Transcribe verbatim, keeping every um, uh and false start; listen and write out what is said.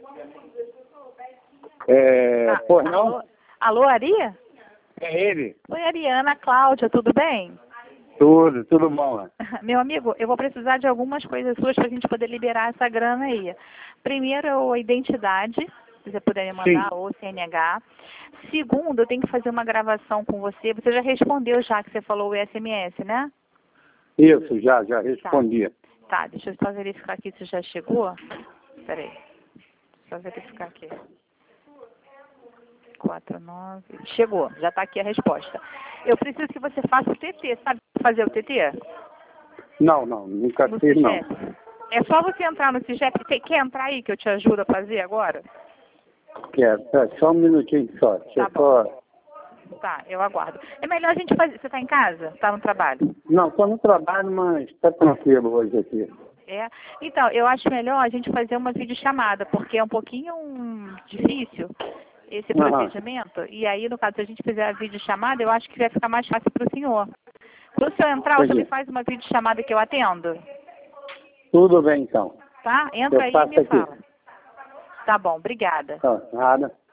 É, Ah, pois não? alô, alô, Ari? É ele. Oi, Ariana, Cláudia, tudo bem? Tudo, tudo bom. Né? Meu amigo, eu vou precisar de algumas coisas suas para a gente poder liberar essa grana aí. Primeiro, a identidade, se você puder me mandar, Sim. ou C N H. Segundo, eu tenho que fazer uma gravação com você. Você já respondeu já que você falou o S M S, né? Isso, já, já respondi. Tá, deixa eu só verificar aqui se já chegou. Peraí, só verificar aqui. quatro, nove... Chegou, já está aqui a resposta. Eu preciso que você faça o T T. Sabe fazer o T T? Não, não, nunca No fiz, não. CIGEP? É só você entrar no CIGEP. Você quer entrar aí que eu te ajudo a fazer agora? Quero. É, só um minutinho só. Deixa Tá eu bom. só... Tá, eu aguardo. É melhor a gente fazer... Você está em casa? Está no trabalho? Não, estou no trabalho, mas está tranquilo hoje aqui. É. Então, eu acho melhor a gente fazer uma videochamada, porque é um pouquinho hum, difícil esse Aham. procedimento. E aí, no caso, se a gente fizer a videochamada, eu acho que vai ficar mais fácil para o senhor. Quando o senhor entrar, o senhor me Entendi. faz uma videochamada que eu atendo? Tudo bem, então. Tá? Entra Eu aí e faço me aqui. fala. Tá bom, obrigada. Tá, nada.